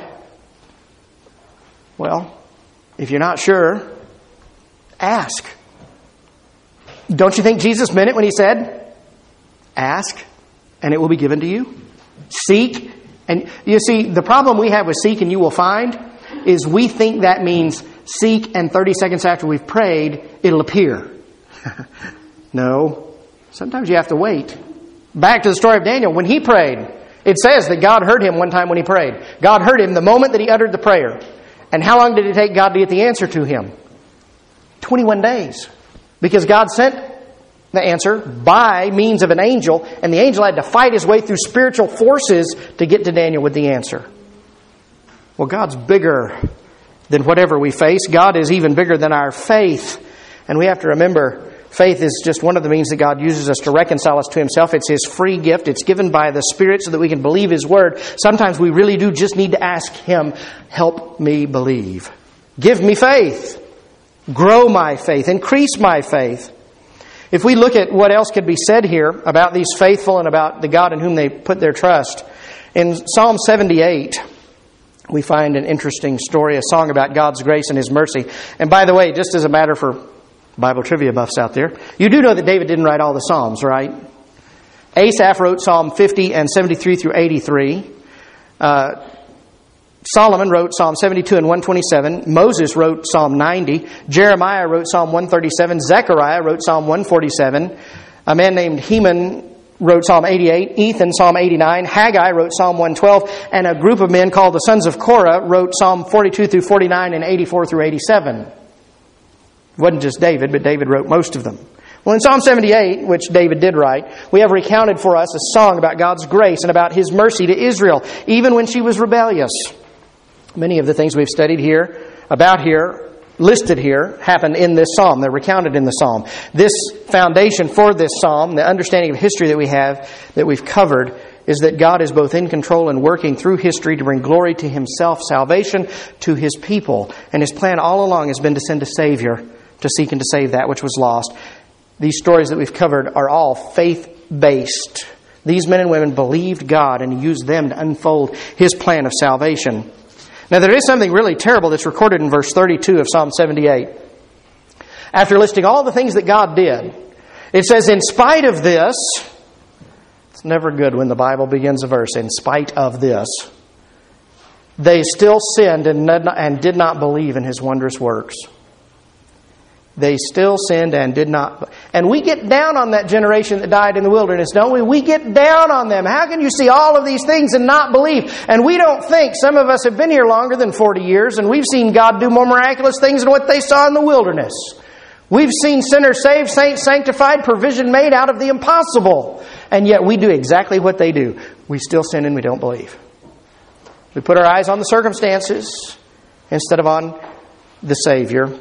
Well, if you're not sure, ask. Don't you think Jesus meant it when He said, ask, and it will be given to you? Seek. And you see, the problem we have with seek and you will find is we think that means seek and thirty seconds after we've prayed, it'll appear. No. Sometimes you have to wait. Back to the story of Daniel. When he prayed, it says that God heard him one time when he prayed. God heard him the moment that he uttered the prayer. And how long did it take God to get the answer to him? twenty-one days. Because God sent the answer by means of an angel, and the angel had to fight his way through spiritual forces to get to Daniel with the answer. Well, God's bigger than whatever we face. God is even bigger than our faith. And we have to remember, faith is just one of the means that God uses us to reconcile us to Himself. It's His free gift. It's given by the Spirit so that we can believe His Word. Sometimes we really do just need to ask Him, help me believe. Give me faith. Grow my faith. Increase my faith. If we look at what else could be said here about these faithful and about the God in whom they put their trust, in Psalm seventy-eight, we find an interesting story, a song about God's grace and His mercy. And by the way, just as a matter for Bible trivia buffs out there, you do know that David didn't write all the Psalms, right? Asaph wrote Psalm fifty and seventy-three through eighty-three. Uh, Solomon wrote Psalm seventy-two and one twenty-seven. Moses wrote Psalm ninety. Jeremiah wrote Psalm one thirty-seven. Zechariah wrote Psalm one forty-seven. A man named Heman wrote Psalm eighty-eight. Ethan, Psalm eighty-nine. Haggai wrote Psalm one twelve. And a group of men called the sons of Korah wrote Psalm forty-two through forty-nine and eighty-four through eighty-seven. It wasn't just David, but David wrote most of them. Well, in Psalm seventy-eight, which David did write, we have recounted for us a song about God's grace and about His mercy to Israel, even when she was rebellious. Many of the things we've studied here, about here, listed here, happened in this psalm. They're recounted in the psalm. This foundation for this psalm, the understanding of history that we have, that we've covered, is that God is both in control and working through history to bring glory to Himself, salvation to His people. And His plan all along has been to send a Savior to seek and to save that which was lost. These stories that we've covered are all faith-based. These men and women believed God and He used them to unfold His plan of salvation. Now there is something really terrible that's recorded in verse thirty-two of Psalm seventy-eight. After listing all the things that God did, it says, in spite of this, it's never good when the Bible begins a verse, in spite of this, they still sinned and did not believe in His wondrous works. They still sinned and did not. And we get down on that generation that died in the wilderness, don't we? We get down on them. How can you see all of these things and not believe? And we don't think, some of us have been here longer than forty years, and we've seen God do more miraculous things than what they saw in the wilderness. We've seen sinners saved, saints sanctified, provision made out of the impossible. And yet we do exactly what they do. We still sin and we don't believe. We put our eyes on the circumstances instead of on the Savior.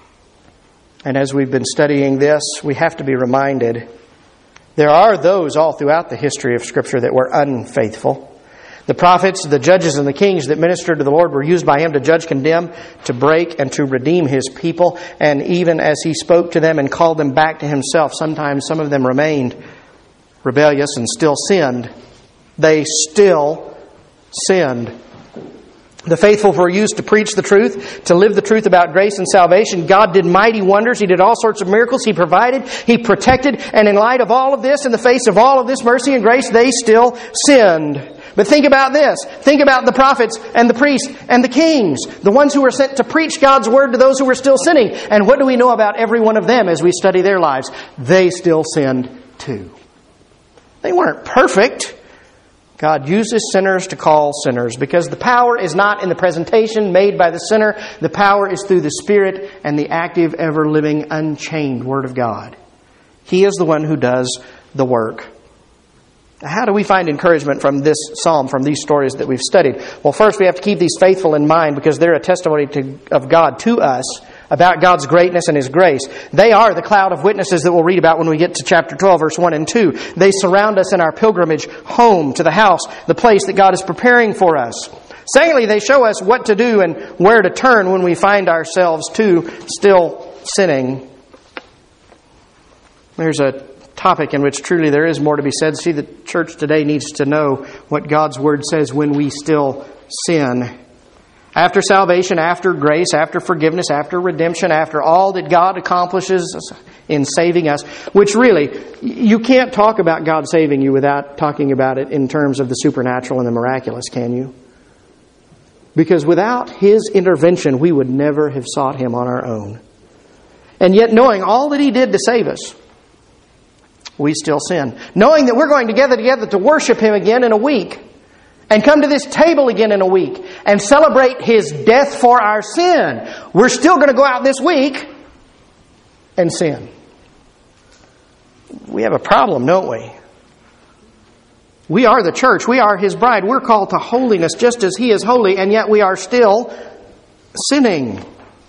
And as we've been studying this, we have to be reminded there are those all throughout the history of Scripture that were unfaithful. The prophets, the judges, and the kings that ministered to the Lord were used by Him to judge, condemn, to break, and to redeem His people. And even as He spoke to them and called them back to Himself, sometimes some of them remained rebellious and still sinned. They still sinned. The faithful were used to preach the truth, to live the truth about grace and salvation. God did mighty wonders. He did all sorts of miracles. He provided. He protected. And in light of all of this, in the face of all of this mercy and grace, they still sinned. But think about this. Think about the prophets and the priests and the kings, the ones who were sent to preach God's word to those who were still sinning. And what do we know about every one of them as we study their lives? They still sinned too. They weren't perfect. God uses sinners to call sinners because the power is not in the presentation made by the sinner. The power is through the Spirit and the active, ever-living, unchained Word of God. He is the one who does the work. How do we find encouragement from this psalm, from these stories that we've studied? Well, first we have to keep these faithful in mind because they're a testimony to, of God to us about God's greatness and His grace. They are the cloud of witnesses that we'll read about when we get to chapter twelve, verse one and two. They surround us in our pilgrimage home to the house, the place that God is preparing for us. Secondly, they show us what to do and where to turn when we find ourselves too still sinning. There's a topic in which truly there is more to be said. See, the church today needs to know what God's Word says when we still sin. After salvation, after grace, after forgiveness, after redemption, after all that God accomplishes in saving us, which really, you can't talk about God saving you without talking about it in terms of the supernatural and the miraculous, can you? Because without His intervention, we would never have sought Him on our own. And yet, knowing all that He did to save us, we still sin. Knowing that we're going to gather together to worship Him again in a week, and come to this table again in a week and celebrate His death for our sin, we're still going to go out this week and sin. We have a problem, don't we? We are the church. We are His bride. We're called to holiness just as He is holy, and yet we are still sinning.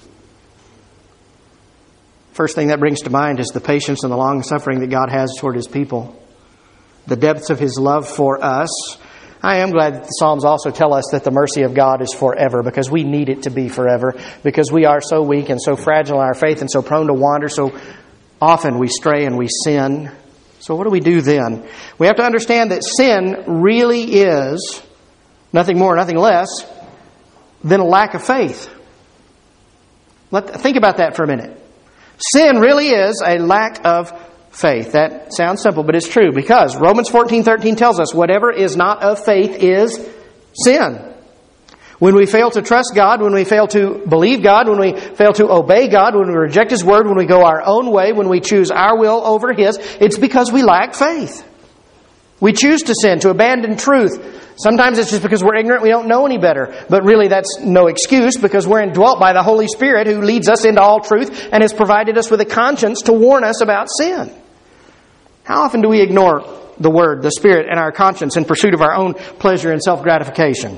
First thing that brings to mind is the patience and the long suffering that God has toward His people. The depths of His love for us. I am glad that the Psalms also tell us that the mercy of God is forever, because we need it to be forever, because we are so weak and so fragile in our faith and so prone to wander. So often we stray and we sin. So what do we do then? We have to understand that sin really is nothing more, nothing less than a lack of faith. Let, think about that for a minute. Sin really is a lack of faith. That sounds simple, but it's true, because Romans fourteen thirteen tells us whatever is not of faith is sin. When we fail to trust God, when we fail to believe God, when we fail to obey God, when we reject His Word, when we go our own way, when we choose our will over His, it's because we lack faith. We choose to sin, to abandon truth. Sometimes it's just because we're ignorant, we don't know any better. But really that's no excuse, because we're indwelt by the Holy Spirit who leads us into all truth and has provided us with a conscience to warn us about sin. How often do we ignore the Word, the Spirit, and our conscience in pursuit of our own pleasure and self-gratification?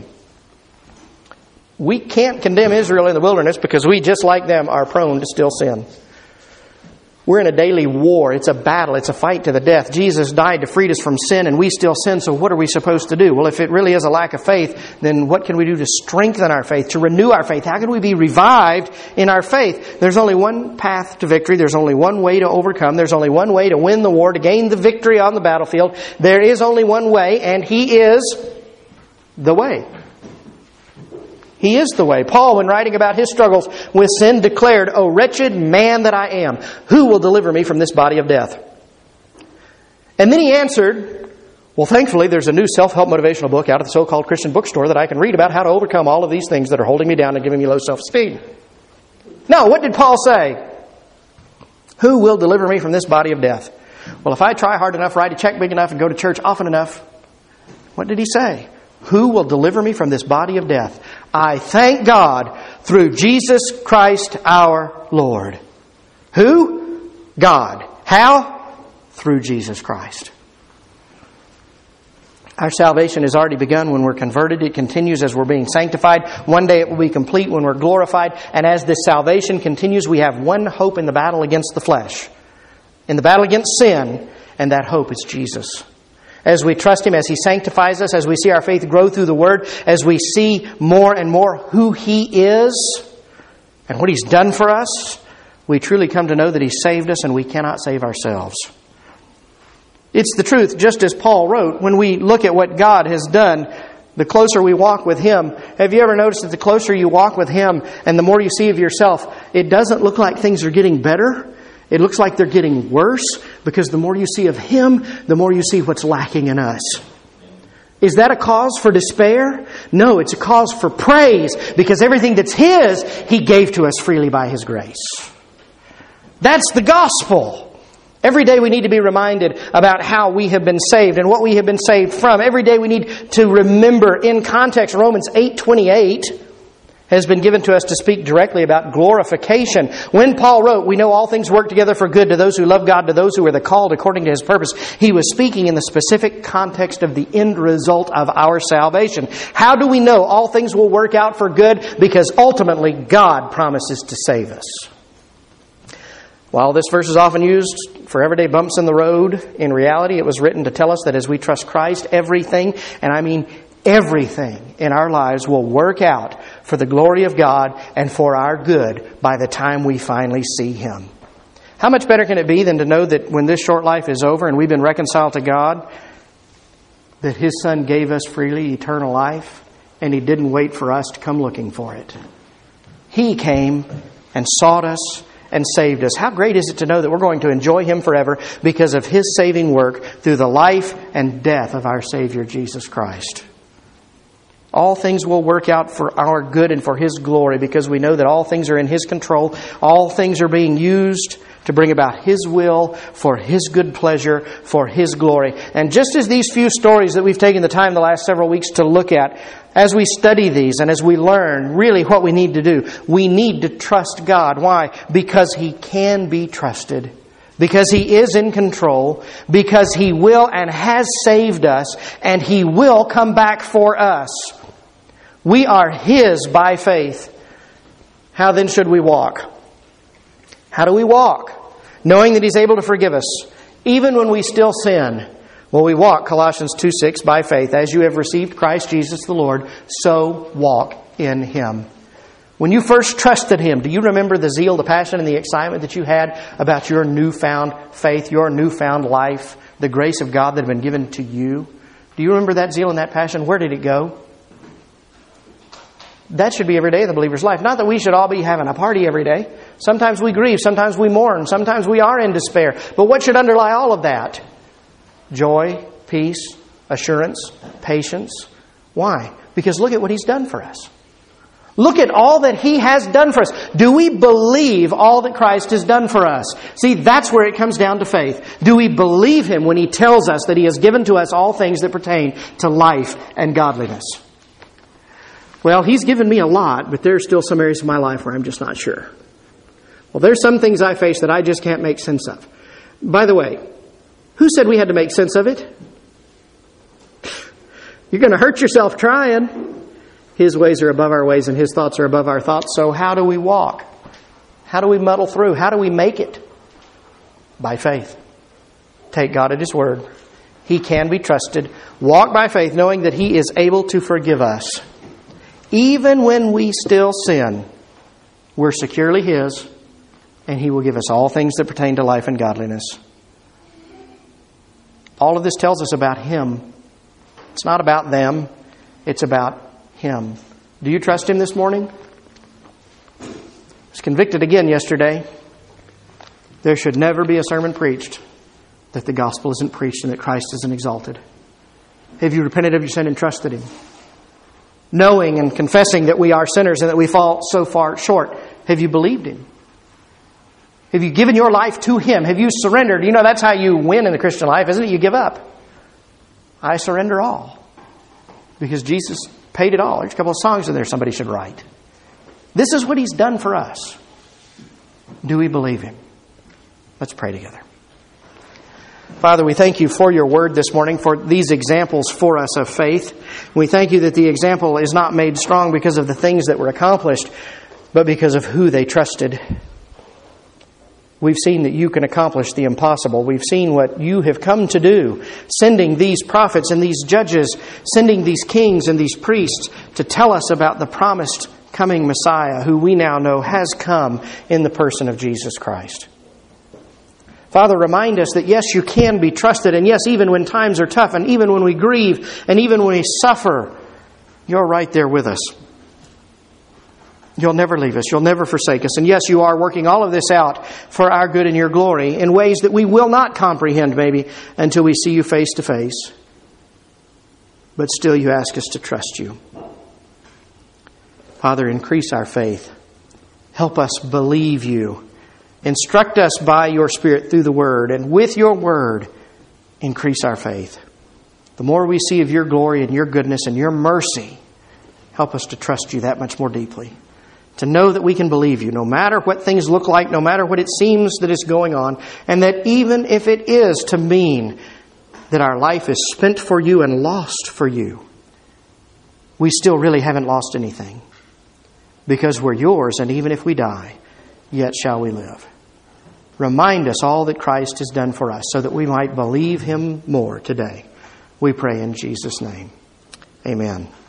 We can't condemn Israel in the wilderness because we, just like them, are prone to still sin. We're in a daily war. It's a battle. It's a fight to the death. Jesus died to free us from sin, and we still sin, so what are we supposed to do? Well, if it really is a lack of faith, then what can we do to strengthen our faith, to renew our faith? How can we be revived in our faith? There's only one path to victory. There's only one way to overcome. There's only one way to win the war, to gain the victory on the battlefield. There is only one way, and He is the way. He is the way. Paul, when writing about his struggles with sin, declared, "O wretched man that I am, who will deliver me from this body of death?" And then he answered, well, thankfully, there's a new self-help motivational book out at the so-called Christian bookstore that I can read about how to overcome all of these things that are holding me down and giving me low self-esteem. No, what did Paul say? Who will deliver me from this body of death? Well, if I try hard enough, write a check big enough, and go to church often enough, what did he say? Who will deliver me from this body of death? I thank God through Jesus Christ our Lord. Who? God. How? Through Jesus Christ. Our salvation has already begun when we're converted. It continues as we're being sanctified. One day it will be complete when we're glorified. And as this salvation continues, we have one hope in the battle against the flesh, in the battle against sin, and that hope is Jesus. As we trust Him, as He sanctifies us, as we see our faith grow through the Word, as we see more and more who He is and what He's done for us, we truly come to know that He saved us and we cannot save ourselves. It's the truth, just as Paul wrote, when we look at what God has done, the closer we walk with Him. Have you ever noticed that the closer you walk with Him and the more you see of yourself, it doesn't look like things are getting better? It looks like they're getting worse, because the more you see of Him, the more you see what's lacking in us. Is that a cause for despair? No, it's a cause for praise, because everything that's His, He gave to us freely by His grace. That's the gospel. Every day we need to be reminded about how we have been saved and what we have been saved from. Every day we need to remember in context. Romans eight twenty-eight has been given to us to speak directly about glorification. When Paul wrote, we know all things work together for good to those who love God, to those who are the called according to His purpose, he was speaking in the specific context of the end result of our salvation. How do we know all things will work out for good? Because ultimately God promises to save us. While this verse is often used for everyday bumps in the road, in reality it was written to tell us that as we trust Christ, everything, and I mean everything in our lives will work out for the glory of God and for our good by the time we finally see Him. How much better can it be than to know that when this short life is over and we've been reconciled to God, that His Son gave us freely eternal life, and He didn't wait for us to come looking for it. He came and sought us and saved us. How great is it to know that we're going to enjoy Him forever because of His saving work through the life and death of our Savior Jesus Christ. All things will work out for our good and for His glory, because we know that all things are in His control. All things are being used to bring about His will, for His good pleasure, for His glory. And just as these few stories that we've taken the time the last several weeks to look at, as we study these and as we learn really what we need to do, we need to trust God. Why? Because He can be trusted. Because He is in control. Because He will and has saved us. And He will come back for us. We are His by faith. How then should we walk? How do we walk? Knowing that He's able to forgive us, even when we still sin. Well, we walk, Colossians two six, by faith. As you have received Christ Jesus the Lord, so walk in Him. When you first trusted Him, do you remember the zeal, the passion, and the excitement that you had about your newfound faith, your newfound life, the grace of God that had been given to you? Do you remember that zeal and that passion? Where did it go? That should be every day of the believer's life. Not that we should all be having a party every day. Sometimes we grieve. Sometimes we mourn. Sometimes we are in despair. But what should underlie all of that? Joy, peace, assurance, patience. Why? Because look at what He's done for us. Look at all that He has done for us. Do we believe all that Christ has done for us? See, that's where it comes down to faith. Do we believe Him when He tells us that He has given to us all things that pertain to life and godliness? Well, He's given me a lot, but there's still some areas of my life where I'm just not sure. Well, there's some things I face that I just can't make sense of. By the way, who said we had to make sense of it? You're going to hurt yourself trying. His ways are above our ways and His thoughts are above our thoughts. So how do we walk? How do we muddle through? How do we make it? By faith. Take God at His word. He can be trusted. Walk by faith, knowing that He is able to forgive us. Even when we still sin, we're securely His, and He will give us all things that pertain to life and godliness. All of this tells us about Him. It's not about them. It's about Him. Do you trust Him this morning? I was convicted again yesterday. There should never be a sermon preached that the gospel isn't preached and that Christ isn't exalted. Have you repented of your sin and trusted Him? Knowing and confessing that we are sinners and that we fall so far short. Have you believed Him? Have you given your life to Him? Have you surrendered? You know, that's how you win in the Christian life, isn't it? You give up. I surrender all. Because Jesus paid it all. There's a couple of songs in there somebody should write. This is what He's done for us. Do we believe Him? Let's pray together. Father, we thank You for Your word this morning, for these examples for us of faith. We thank You that the example is not made strong because of the things that were accomplished, but because of who they trusted. We've seen that You can accomplish the impossible. We've seen what You have come to do, sending these prophets and these judges, sending these kings and these priests to tell us about the promised coming Messiah, who we now know has come in the person of Jesus Christ. Father, remind us that yes, You can be trusted, and yes, even when times are tough, and even when we grieve, and even when we suffer, You're right there with us. You'll never leave us. You'll never forsake us. And yes, You are working all of this out for our good and Your glory in ways that we will not comprehend maybe until we see You face to face. But still You ask us to trust You. Father, increase our faith. Help us believe You. Instruct us by Your Spirit through the Word. And with Your Word, increase our faith. The more we see of Your glory and Your goodness and Your mercy, help us to trust You that much more deeply. To know that we can believe You, no matter what things look like, no matter what it seems that is going on, and that even if it is to mean that our life is spent for You and lost for You, we still really haven't lost anything. Because we're Yours, and even if we die, yet shall we live. Remind us all that Christ has done for us, so that we might believe Him more today. We pray in Jesus' name. Amen.